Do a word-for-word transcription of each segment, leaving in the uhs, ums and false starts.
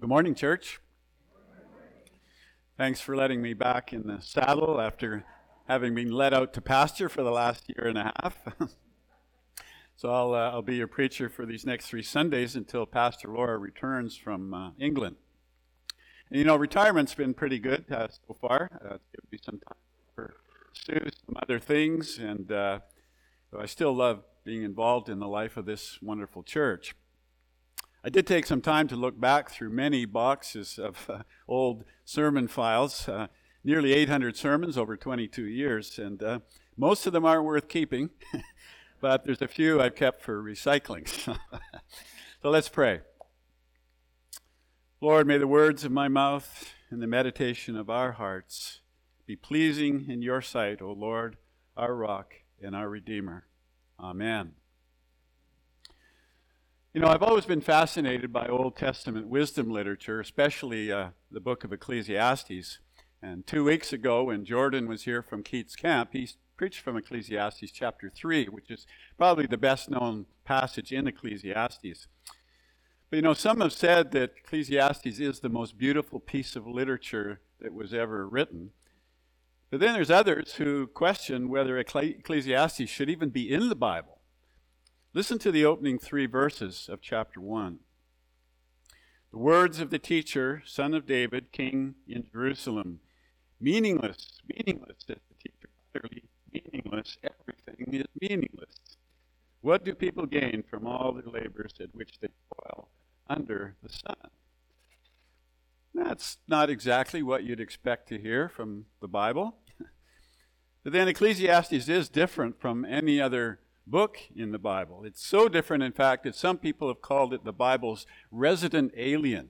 morning, church. Thanks for letting me back in the saddle after having been let out to pasture for the last year and a half. so I'll, uh, I'll be your preacher for these next three Sundays until Pastor Laura returns from uh, England. And, you know, retirement's been pretty good uh, so far. Uh, it's given me some time for pursue some other things, and uh, I still love being involved in the life of this wonderful church. I did take some time to look back through many boxes of uh, old sermon files, uh, nearly eight hundred sermons over twenty-two years, and uh, most of them aren't worth keeping, but there's a few I've kept for recycling. So let's pray. Lord, may the words of my mouth and the meditation of our hearts be pleasing in your sight, O Lord, our rock and our Redeemer. Amen. You know, I've always been fascinated by Old Testament wisdom literature, especially uh, the book of Ecclesiastes. And two weeks ago, when Jordan was here from Keats Camp, he preached from Ecclesiastes chapter three, which is probably the best known passage in Ecclesiastes. But you know, some have said that Ecclesiastes is the most beautiful piece of literature that was ever written. But then there's others who question whether Ecclesiastes should even be in the Bible. Listen to the opening three verses of chapter one. The words of the teacher, son of David, king in Jerusalem. Meaningless, meaningless, says the teacher, utterly meaningless. Everything is meaningless. What do people gain from all their labors at which they toil under the sun? That's not exactly what you'd expect to hear from the Bible. But then Ecclesiastes is different from any other book in the Bible. It's so different, in fact, that some people have called it the Bible's resident alien.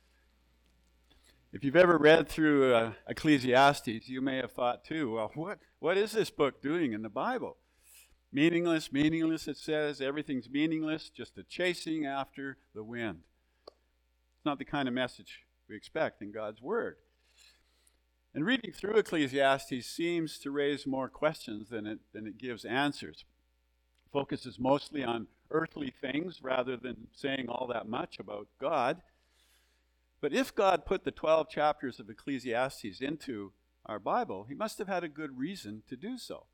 If you've ever read through uh, Ecclesiastes, you may have thought too, well, what, what is this book doing in the Bible? Meaningless, meaningless, it says. Everything's meaningless, just a chasing after the wind. It's not the kind of message we expect in God's Word. And reading through Ecclesiastes seems to raise more questions than it, than it gives answers. Focuses mostly on earthly things rather than saying all that much about God. But if God put the twelve chapters of Ecclesiastes into our Bible, he must have had a good reason to do so.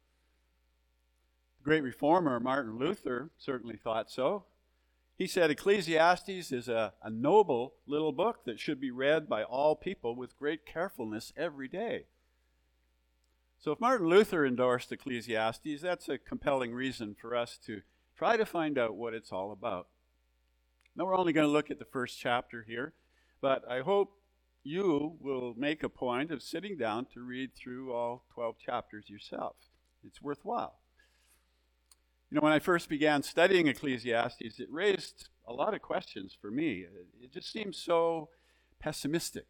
The great reformer Martin Luther certainly thought so. He said Ecclesiastes is a, a noble little book that should be read by all people with great carefulness every day. So if Martin Luther endorsed Ecclesiastes, that's a compelling reason for us to try to find out what it's all about. Now we're only going to look at the first chapter here, but I hope you will make a point of sitting down to read through all twelve chapters yourself. It's worthwhile. You know, when I first began studying Ecclesiastes, it raised a lot of questions for me. It just seems so pessimistic.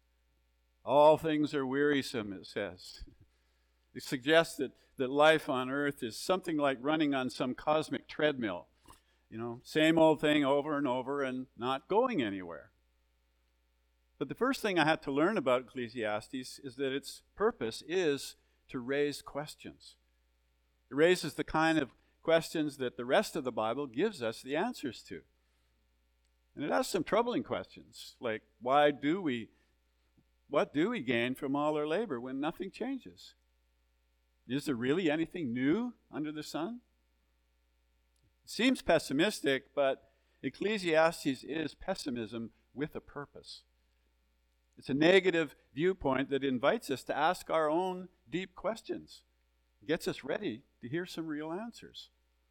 All things are wearisome, it says. It suggests that, that life on earth is something like running on some cosmic treadmill. You know, same old thing over and over and not going anywhere. But the first thing I had to learn about Ecclesiastes is that its purpose is to raise questions. It raises the kind of questions that the rest of the Bible gives us the answers to. And it has some troubling questions, like why do we, what do we gain from all our labor when nothing changes? Is there really anything new under the sun? It seems pessimistic, but Ecclesiastes is pessimism with a purpose. It's a negative viewpoint that invites us to ask our own deep questions. It gets us ready to hear some real answers.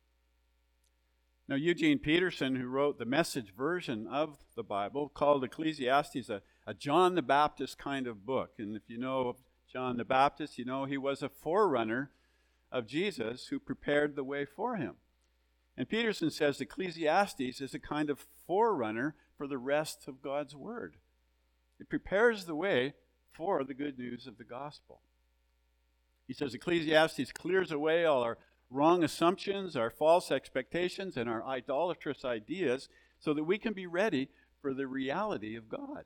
Now, Eugene Peterson, who wrote the Message version of the Bible, called Ecclesiastes a, a John the Baptist kind of book. And if you know John the Baptist, you know he was a forerunner of Jesus who prepared the way for him. And Peterson says Ecclesiastes is a kind of forerunner for the rest of God's Word. It prepares the way for the good news of the gospel. He says Ecclesiastes clears away all our wrong assumptions, our false expectations, and our idolatrous ideas so that we can be ready for the reality of God.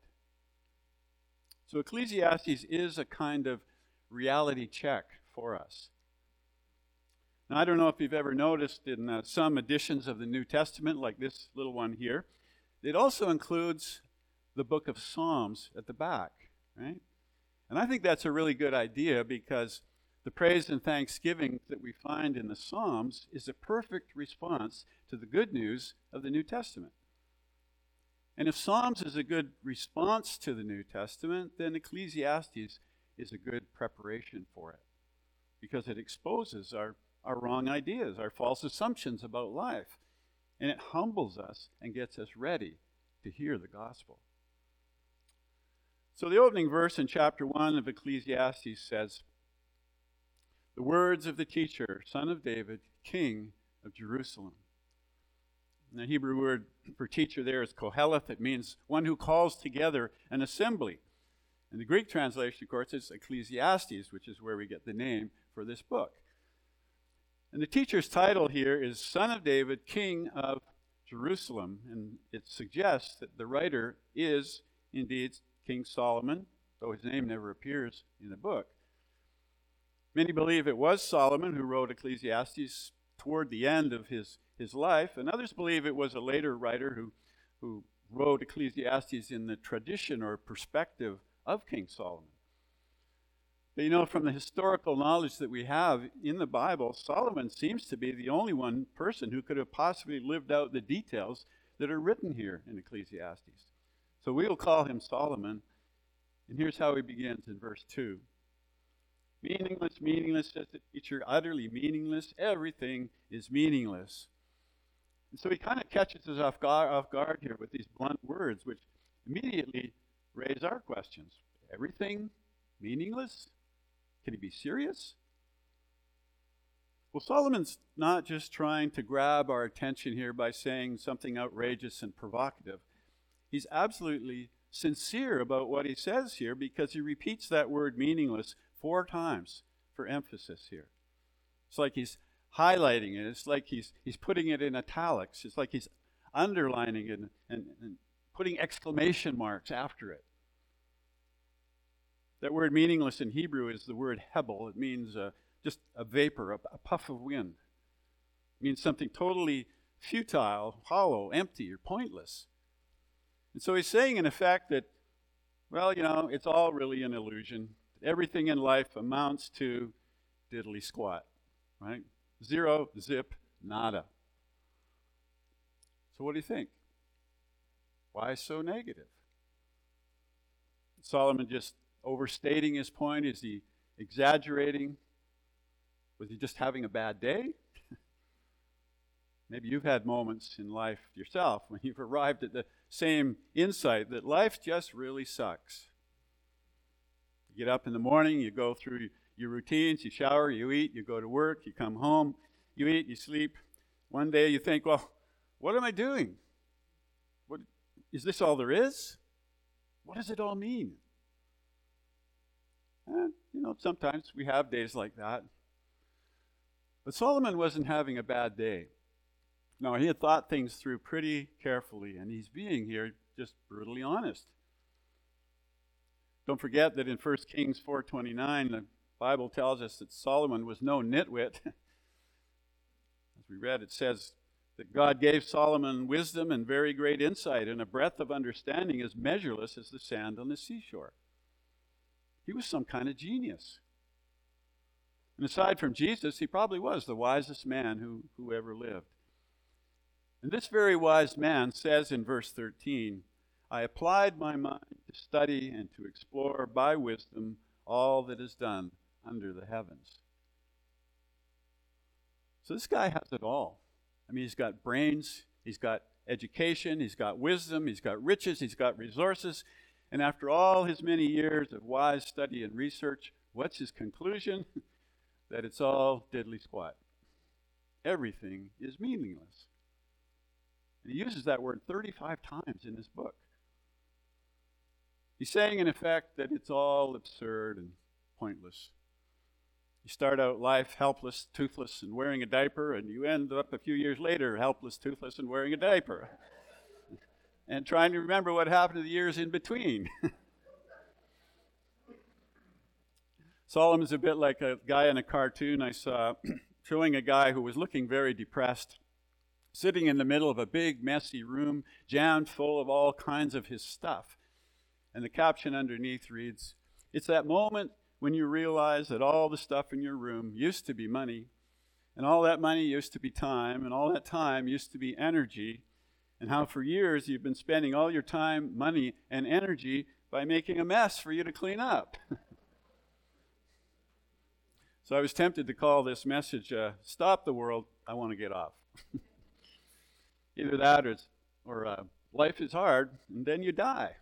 So Ecclesiastes is a kind of reality check for us. Now, I don't know if you've ever noticed in uh, some editions of the New Testament, like this little one here, it also includes the book of Psalms at the back, right? And I think that's a really good idea because the praise and thanksgiving that we find in the Psalms is a perfect response to the good news of the New Testament. And if Psalms is a good response to the New Testament, then Ecclesiastes is a good preparation for it because it exposes our, our wrong ideas, our false assumptions about life. And it humbles us and gets us ready to hear the gospel. So the opening verse in chapter one of Ecclesiastes says, "The words of the teacher, son of David, king of Jerusalem." And the Hebrew word for teacher there is koheleth. It means one who calls together an assembly. And the Greek translation, of course, is Ecclesiastes, which is where we get the name for this book. And the teacher's title here is Son of David, King of Jerusalem. And it suggests that the writer is indeed King Solomon, though his name never appears in the book. Many believe it was Solomon who wrote Ecclesiastes toward the end of his, his life, and others believe it was a later writer who, who wrote Ecclesiastes in the tradition or perspective of King Solomon. But you know, from the historical knowledge that we have in the Bible, Solomon seems to be the only one person who could have possibly lived out the details that are written here in Ecclesiastes. So we will call him Solomon, and here's how he begins in verse two. Meaningless, meaningless, says the teacher, utterly meaningless. Everything is meaningless. And so he kind of catches us off guard, off guard here with these blunt words, which immediately raise our questions. Everything meaningless? Can he be serious? Well, Solomon's not just trying to grab our attention here by saying something outrageous and provocative. He's absolutely sincere about what he says here because he repeats that word meaningless four times for emphasis here. It's like he's highlighting it. It's like he's he's putting it in italics. It's like he's underlining it and, and, and putting exclamation marks after it. That word meaningless in Hebrew is the word hebel. It means uh, just a vapor, a, a puff of wind. It means something totally futile, hollow, empty, or pointless. And so he's saying, in effect, that, well, you know, it's all really an illusion. Everything in life amounts to diddly squat, right? Zero, zip, nada. So what do you think? Why so negative? Solomon just overstating his point? Is he exaggerating? Was he just having a bad day? Maybe you've had moments in life yourself when you've arrived at the same insight that life just really sucks. You get up in the morning, you go through your routines, you shower, you eat, you go to work, you come home, you eat, you sleep. One day you think, well, what am I doing? What, is this all there is? What does it all mean? And, you know, sometimes we have days like that. But Solomon wasn't having a bad day. No, he had thought things through pretty carefully, and he's being here just brutally honest. Don't forget that in First Kings four twenty-nine, the Bible tells us that Solomon was no nitwit. As we read, it says that God gave Solomon wisdom and very great insight, and a breadth of understanding as measureless as the sand on the seashore. He was some kind of genius. And aside from Jesus, he probably was the wisest man who, who ever lived. And this very wise man says in verse thirteen, I applied my mind to study and to explore by wisdom all that is done under the heavens. So this guy has it all. I mean, he's got brains, he's got education, he's got wisdom, he's got riches, he's got resources. And after all his many years of wise study and research, what's his conclusion? That it's all diddly squat. Everything is meaningless. And he uses that word thirty-five times in his book. He's saying, in effect, that it's all absurd and pointless. You start out life helpless, toothless, and wearing a diaper, and you end up a few years later helpless, toothless, and wearing a diaper. And trying to remember what happened to the years in between. Solomon's a bit like a guy in a cartoon I saw showing a guy who was looking very depressed, sitting in the middle of a big, messy room, jammed full of all kinds of his stuff. And the caption underneath reads, "It's that moment when you realize that all the stuff in your room used to be money, and all that money used to be time, and all that time used to be energy, and how for years you've been spending all your time, money, and energy by making a mess for you to clean up." So I was tempted to call this message, uh, "Stop the World, I Want to Get Off." Either that or, or uh, life is hard, and then you die.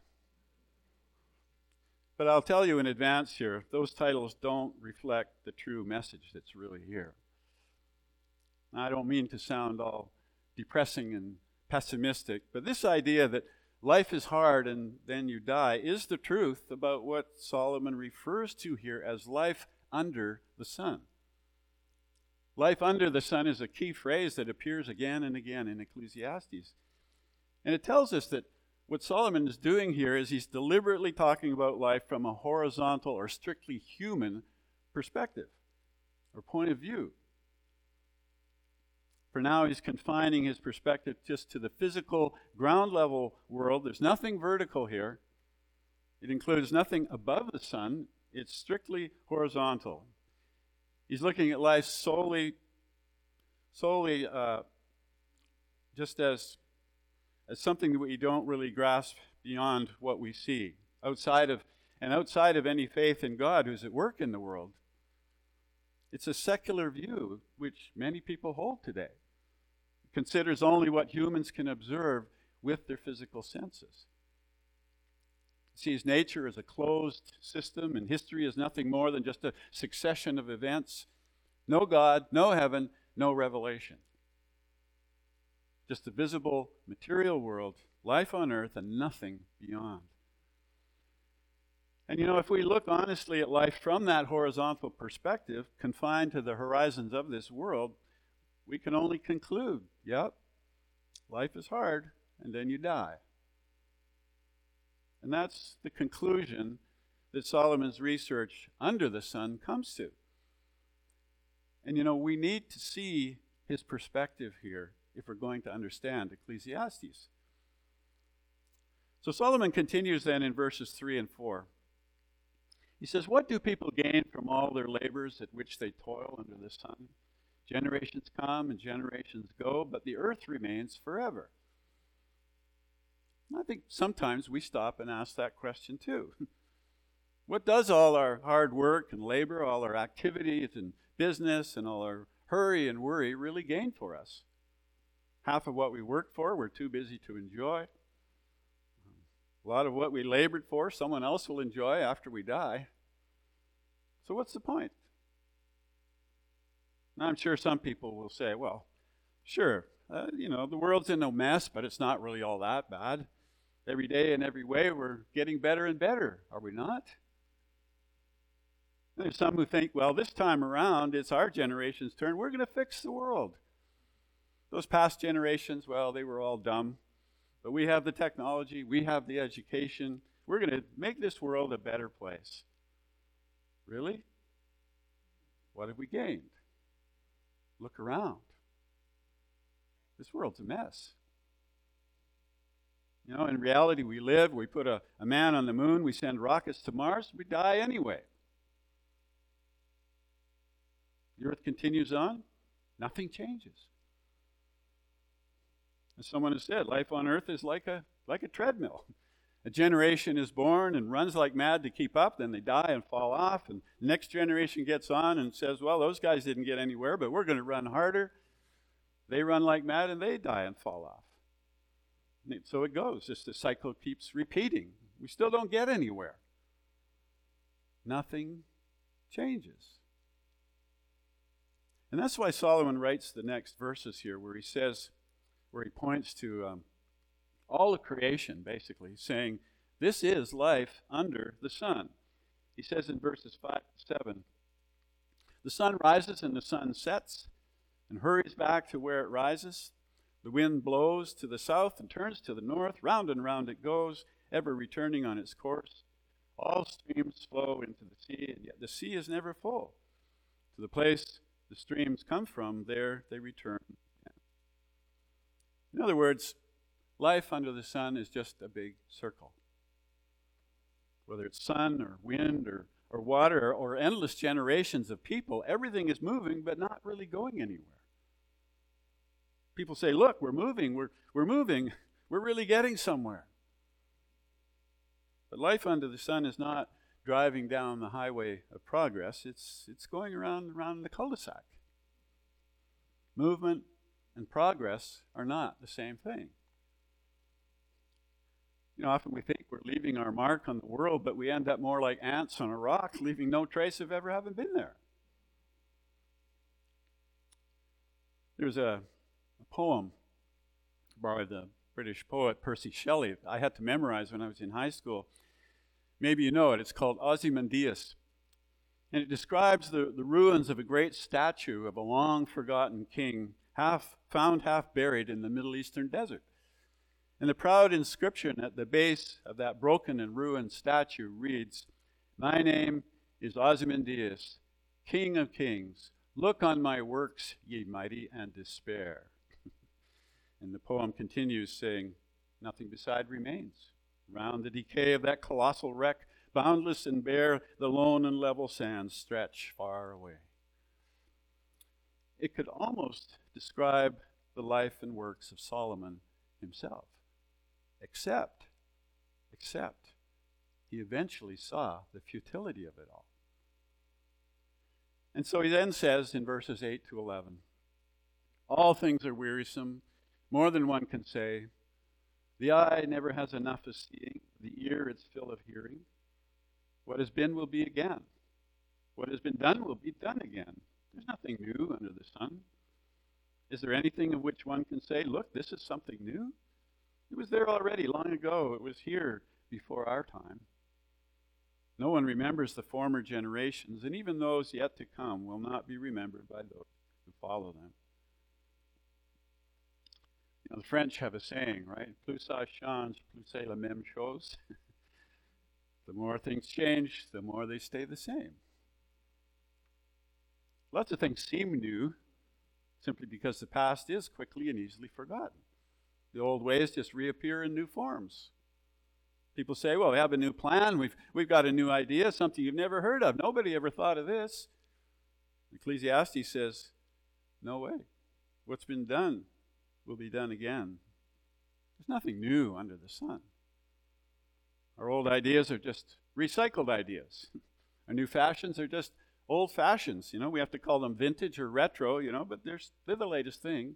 But I'll tell you in advance here, those titles don't reflect the true message that's really here. I don't mean to sound all depressing and pessimistic, but this idea that life is hard and then you die is the truth about what Solomon refers to here as life under the sun. Life under the sun is a key phrase that appears again and again in Ecclesiastes. And it tells us that what Solomon is doing here is he's deliberately talking about life from a horizontal or strictly human perspective or point of view. For now, he's confining his perspective just to the physical, ground-level world. There's nothing vertical here. It includes nothing above the sun. It's strictly horizontal. He's looking at life solely, solely uh, just as, as something that we don't really grasp beyond what we see, outside of, and outside of any faith in God who's at work in the world. It's a secular view which many people hold today. It considers only what humans can observe with their physical senses. It sees nature as a closed system, and history is nothing more than just a succession of events. No God, no heaven, no revelation. Just a visible material world, life on earth, and nothing beyond. And you know, if we look honestly at life from that horizontal perspective, confined to the horizons of this world, we can only conclude, yep, life is hard, and then you die. And that's the conclusion that Solomon's research under the sun comes to. And you know, we need to see his perspective here if we're going to understand Ecclesiastes. So Solomon continues then in verses three and four. He says, "What do people gain from all their labors at which they toil under the sun? Generations come and generations go, but the earth remains forever." I think sometimes we stop and ask that question too. What does all our hard work and labor, all our activities and business and all our hurry and worry really gain for us? Half of what we work for, we're too busy to enjoy. A lot of what we labored for, someone else will enjoy after we die. So what's the point? Now, I'm sure some people will say, well, sure, uh, you know, the world's in a mess, but it's not really all that bad. Every day and every way, we're getting better and better, are we not? There's some who think, well, this time around, it's our generation's turn. We're going to fix the world. Those past generations, well, they were all dumb. But we have the technology. We have the education. We're going to make this world a better place. Really? What have we gained? Look around. This world's a mess. You know, in reality, we live, we put a, a man on the moon, we send rockets to Mars, we die anyway. The earth continues on, nothing changes. As someone has said, life on earth is like a like a treadmill. A generation is born and runs like mad to keep up, then they die and fall off, and the next generation gets on and says, well, those guys didn't get anywhere, but we're going to run harder. They run like mad and they die and fall off. And so it goes, just the cycle keeps repeating. We still don't get anywhere. Nothing changes. And that's why Solomon writes the next verses here where he says, where he points to um, all of creation, basically, saying, this is life under the sun. He says in verses five to seven, the sun rises and the sun sets and hurries back to where it rises. The wind blows to the south and turns to the north. Round and round it goes, ever returning on its course. All streams flow into the sea, and yet the sea is never full. To the place the streams come from, there they return. In other words, life under the sun is just a big circle. whether it's sun or wind or, or water or, or endless generations of people, everything is moving but not really going anywhere. People say, look, we're moving, we're, we're moving, we're really getting somewhere. But life under the sun is not driving down the highway of progress, it's, it's going around, around the cul-de-sac. Movement and progress are not the same thing. You know, often we think we're leaving our mark on the world, but we end up more like ants on a rock, leaving no trace of ever having been there. There's a, a poem by the British poet Percy Shelley I had to memorize when I was in high school. Maybe you know it. It's called Ozymandias. And it describes the, the ruins of a great statue of a long-forgotten king, half found, half buried in the Middle Eastern desert. And the proud inscription at the base of that broken and ruined statue reads, "My name is Ozymandias, King of Kings. Look on my works, ye mighty, and despair." And the poem continues saying, "Nothing beside remains. Round the decay of that colossal wreck, boundless and bare, the lone and level sands stretch far away." It could almost describe the life and works of Solomon himself. Except, except, he eventually saw the futility of it all. And so he then says in verses eight to eleven, "All things are wearisome, more than one can say. The eye never has enough of seeing, the ear its fill of hearing. What has been will be again. What has been done will be done again. There's nothing new under the sun. Is there anything of which one can say, look, this is something new? It was there already long ago. It was here before our time. No one remembers the former generations, and even those yet to come will not be remembered by those who follow them." You know, the French have a saying, right? Plus ça change, plus c'est la même chose. The more things change, the more they stay the same. Lots of things seem new simply because the past is quickly and easily forgotten. The old ways just reappear in new forms. People say, well, we have a new plan, we've, we've got a new idea, something you've never heard of. Nobody ever thought of this. Ecclesiastes says, no way. What's been done will be done again. There's nothing new under the sun. Our old ideas are just recycled ideas. Our new fashions are just old fashions. You know, we have to call them vintage or retro, you know, but they're, they're the latest thing.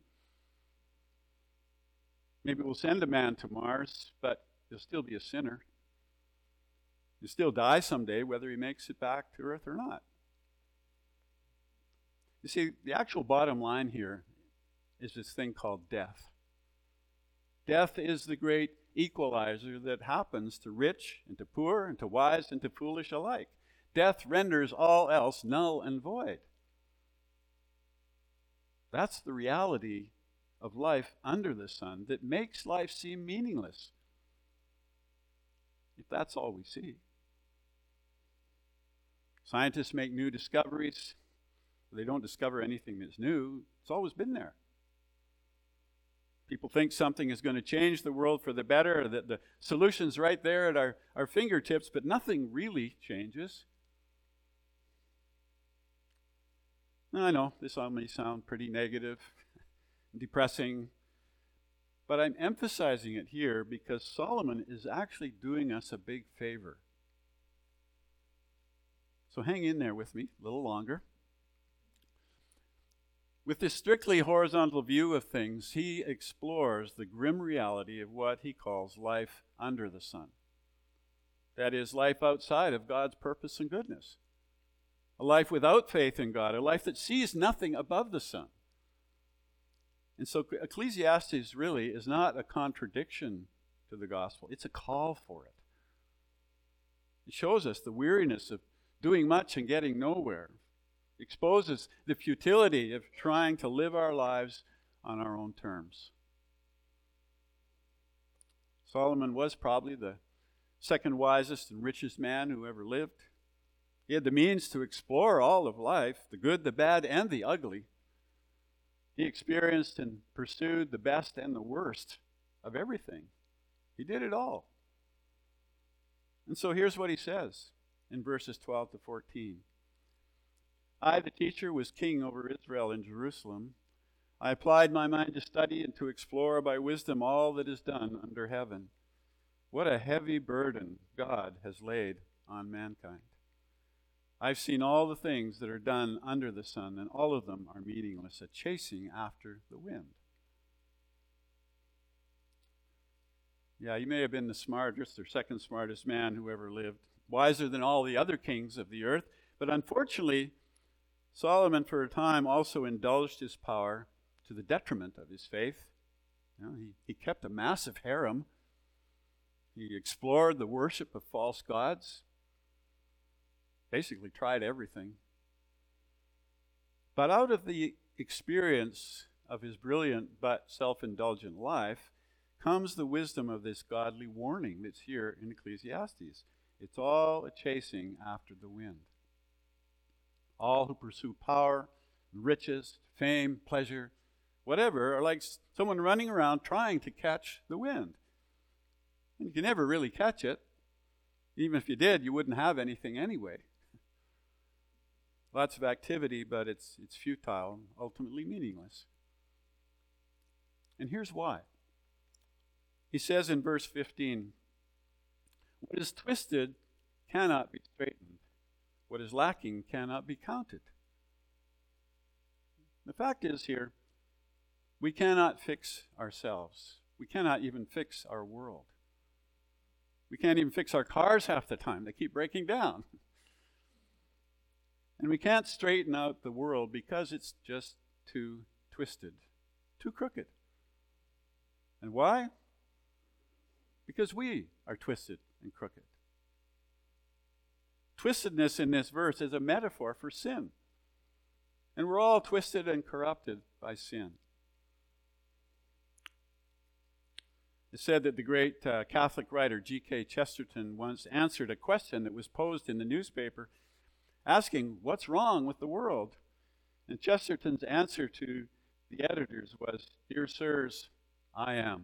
Maybe we'll send a man to Mars, but he'll still be a sinner. He'll still die someday, whether he makes it back to Earth or not. You see, the actual bottom line here is this thing called death. Death is the great equalizer that happens to rich and to poor and to wise and to foolish alike. Death renders all else null and void. That's the reality of life under the sun that makes life seem meaningless, if that's all we see. Scientists make new discoveries. They don't discover anything that's new. It's always been there. People think something is going to change the world for the better, or that the solution's right there at our, our fingertips, but nothing really changes. Now, I know this all may sound pretty negative, depressing, but I'm emphasizing it here because Solomon is actually doing us a big favor. So hang in there with me a little longer. With this strictly horizontal view of things, he explores the grim reality of what he calls life under the sun. That is, life outside of God's purpose and goodness. A life without faith in God, a life that sees nothing above the sun. And so Ecclesiastes really is not a contradiction to the gospel. It's a call for it. It shows us the weariness of doing much and getting nowhere. It exposes the futility of trying to live our lives on our own terms. Solomon was probably the second wisest and richest man who ever lived. He had the means to explore all of life, the good, the bad, and the ugly. He experienced and pursued the best and the worst of everything. He did it all. And so here's what he says in verses twelve to fourteen. I, the teacher, was king over Israel in Jerusalem. I applied my mind to study and to explore by wisdom all that is done under heaven. What a heavy burden God has laid on mankind. I've seen all the things that are done under the sun, and all of them are meaningless, a chasing after the wind. Yeah, you may have been the smartest or second smartest man who ever lived, wiser than all the other kings of the earth, but unfortunately, Solomon for a time also indulged his power to the detriment of his faith. You know, he, he kept a massive harem. He explored the worship of false gods. Basically tried everything. But out of the experience of his brilliant but self-indulgent life comes the wisdom of this godly warning that's here in Ecclesiastes. It's all a chasing after the wind. All who pursue power, riches, fame, pleasure, whatever, are like someone running around trying to catch the wind. And you can never really catch it. Even if you did, you wouldn't have anything anyway. Lots of activity, but it's it's futile and ultimately meaningless. And here's why. He says in verse fifteen, what is twisted cannot be straightened. What is lacking cannot be counted. The fact is here, we cannot fix ourselves. We cannot even fix our world. We can't even fix our cars half the time. They keep breaking down. And we can't straighten out the world because it's just too twisted, too crooked. And why? Because we are twisted and crooked. Twistedness in this verse is a metaphor for sin. And we're all twisted and corrupted by sin. It's said that the great uh, Catholic writer G K Chesterton once answered a question that was posed in the newspaper asking, what's wrong with the world? And Chesterton's answer to the editors was, dear sirs, I am.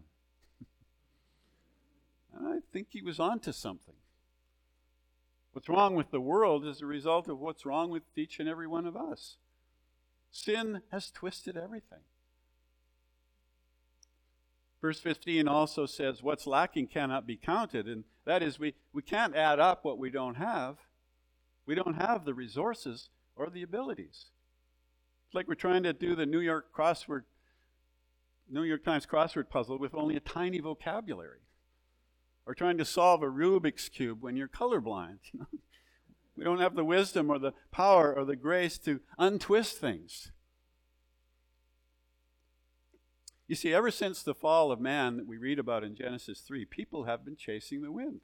And I think he was onto something. What's wrong with the world is a result of what's wrong with each and every one of us. Sin has twisted everything. Verse fifteen also says, what's lacking cannot be counted. And that is, we, we can't add up what we don't have. We don't have the resources or the abilities. It's like we're trying to do the New York crossword, New York Times crossword puzzle with only a tiny vocabulary. Or trying to solve a Rubik's Cube when you're colorblind. You know? We don't have the wisdom or the power or the grace to untwist things. You see, ever since the fall of man that we read about in Genesis three, people have been chasing the wind.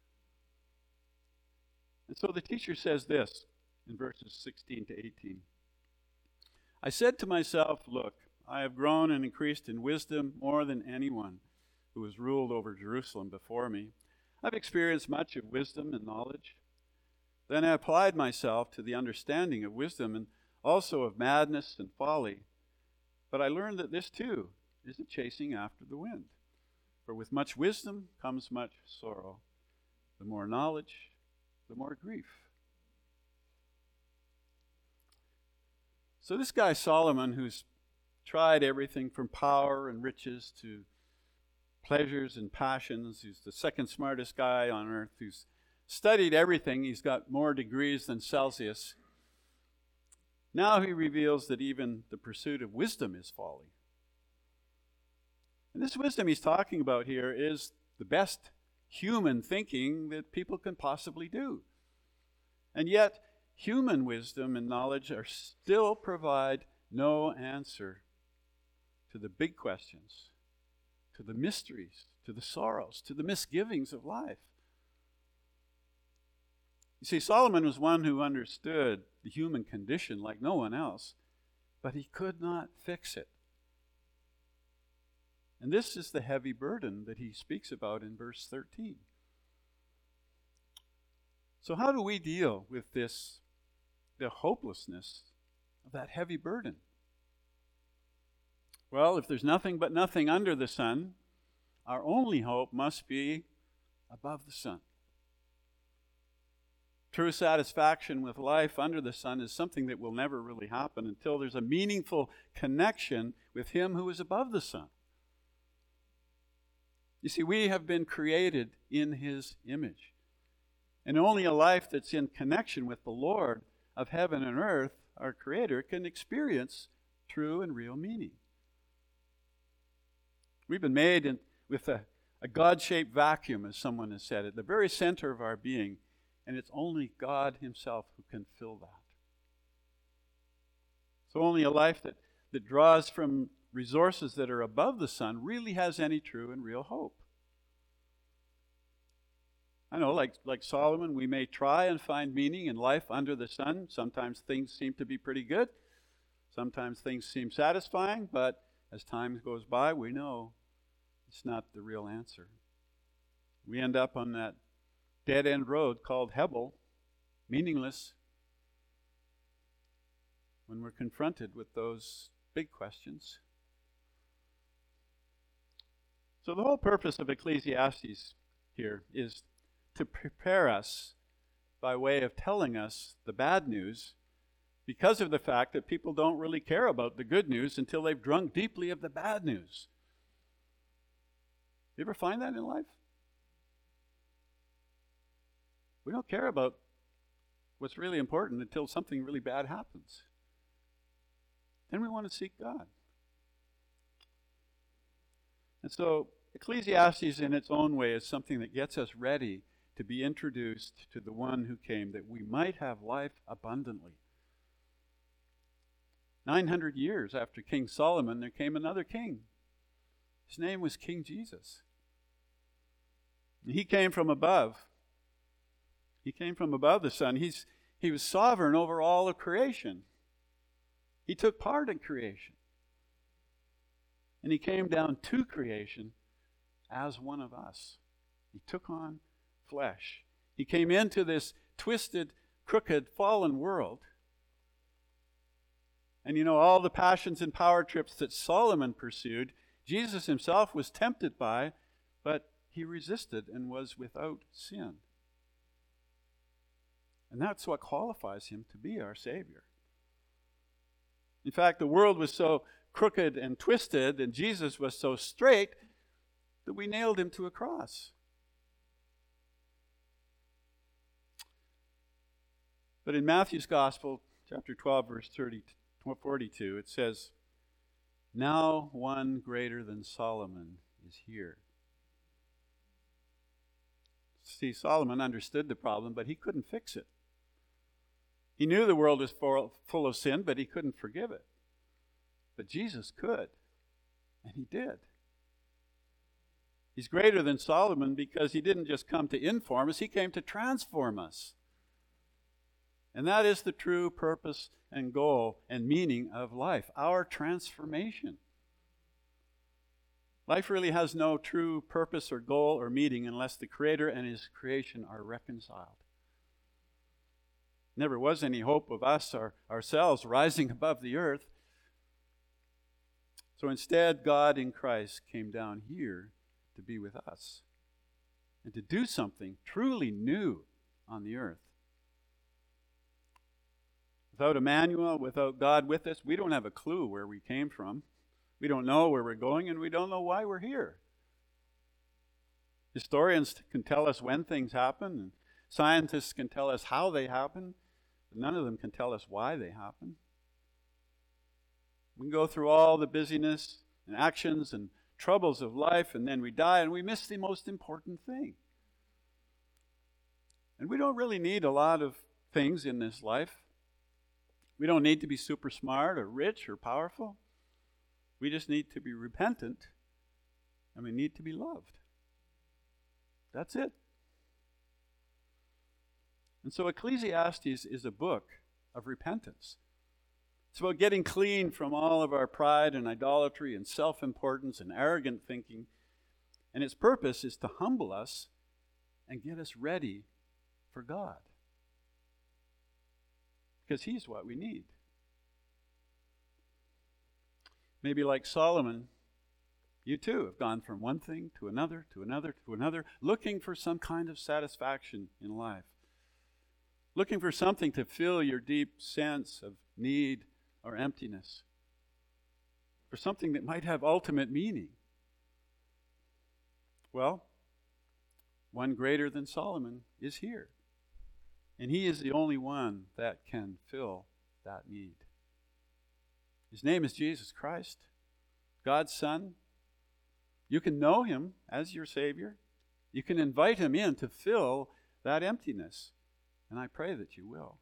And so the teacher says this in verses sixteen to eighteen. I said to myself, look, I have grown and increased in wisdom more than anyone who has ruled over Jerusalem before me. I've experienced much of wisdom and knowledge. Then I applied myself to the understanding of wisdom and also of madness and folly. But I learned that this too is a chasing after the wind. For with much wisdom comes much sorrow. The more knowledge, the more grief. So this guy Solomon, who's tried everything from power and riches to pleasures and passions, who's the second smartest guy on earth, who's studied everything, he's got more degrees than Celsius. Now he reveals that even the pursuit of wisdom is folly. And this wisdom he's talking about here is the best human thinking that people can possibly do. And yet, human wisdom and knowledge are still provide no answer to the big questions, to the mysteries, to the sorrows, to the misgivings of life. You see, Solomon was one who understood the human condition like no one else, but he could not fix it. And this is the heavy burden that he speaks about in verse thirteen. So how do we deal with this, the hopelessness of that heavy burden? Well, if there's nothing but nothing under the sun, our only hope must be above the sun. True satisfaction with life under the sun is something that will never really happen until there's a meaningful connection with Him who is above the sun. You see, we have been created in His image. And only a life that's in connection with the Lord of heaven and earth, our Creator, can experience true and real meaning. We've been made in, with a, a God-shaped vacuum, as someone has said, at the very center of our being. And it's only God Himself who can fill that. So only a life that, that draws from resources that are above the sun really has any true and real hope. I know, like, like Solomon, we may try and find meaning in life under the sun. Sometimes things seem to be pretty good. Sometimes things seem satisfying, but as time goes by, we know it's not the real answer. We end up on that dead-end road called Hebel, meaningless, when we're confronted with those big questions. So the whole purpose of Ecclesiastes here is to prepare us by way of telling us the bad news, because of the fact that people don't really care about the good news until they've drunk deeply of the bad news. You ever find that in life? We don't care about what's really important until something really bad happens. Then we want to seek God. And so Ecclesiastes in its own way is something that gets us ready to be introduced to the one who came that we might have life abundantly. nine hundred years after King Solomon, there came another king. His name was King Jesus. He came from above. He came from above the sun. He's, he was sovereign over all of creation. He took part in creation. And He came down to creation as one of us. He took on flesh. He came into this twisted, crooked, fallen world. And you know, all the passions and power trips that Solomon pursued, Jesus Himself was tempted by, but He resisted and was without sin. And that's what qualifies Him to be our Savior. In fact, the world was so crooked and twisted, and Jesus was so straight, that we nailed Him to a cross. But in Matthew's Gospel, chapter twelve, verse thirty, forty-two, it says, "Now one greater than Solomon is here." See, Solomon understood the problem, but he couldn't fix it. He knew the world was full of sin, but he couldn't forgive it. But Jesus could, and He did. He's greater than Solomon because He didn't just come to inform us, He came to transform us. And that is the true purpose and goal and meaning of life, our transformation. Life really has no true purpose or goal or meaning unless the Creator and His creation are reconciled. Never was any hope of us or ourselves rising above the earth. So instead, God in Christ came down here to be with us and to do something truly new on the earth. Without Emmanuel, without God with us, we don't have a clue where we came from. We don't know where we're going, and we don't know why we're here. Historians can tell us when things happen, and scientists can tell us how they happen, but none of them can tell us why they happen. We can go through all the busyness and actions and troubles of life, and then we die, and we miss the most important thing. And we don't really need a lot of things in this life. We don't need to be super smart or rich or powerful. We just need to be repentant, and we need to be loved. That's it. And so Ecclesiastes is a book of repentance. It's about getting clean from all of our pride and idolatry and self-importance and arrogant thinking. And its purpose is to humble us and get us ready for God. Because He's what we need. Maybe like Solomon, you too have gone from one thing to another, to another, to another, looking for some kind of satisfaction in life. looking for something to fill your deep sense of need or emptiness, for something that might have ultimate meaning. Well, one greater than Solomon is here, and he is the only one that can fill that need. His name is Jesus Christ, God's Son. You can know him as your Savior. You can invite him in to fill that emptiness, and I pray that you will.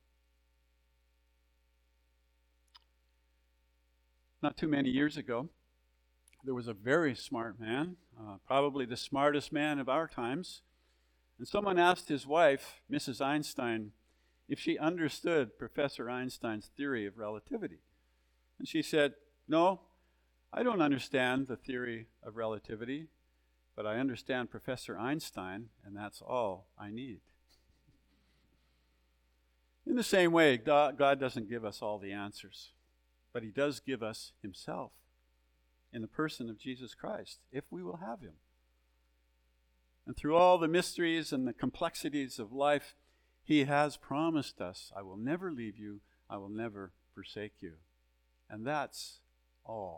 Not too many years ago, there was a very smart man, uh, probably the smartest man of our times, and someone asked his wife, Missus Einstein, if she understood Professor Einstein's theory of relativity. And she said, "No, I don't understand the theory of relativity, but I understand Professor Einstein, and that's all I need." In the same way, God doesn't give us all the answers, but he does give us himself in the person of Jesus Christ, if we will have him. And through all the mysteries and the complexities of life, he has promised us, "I will never leave you, I will never forsake you." And that's all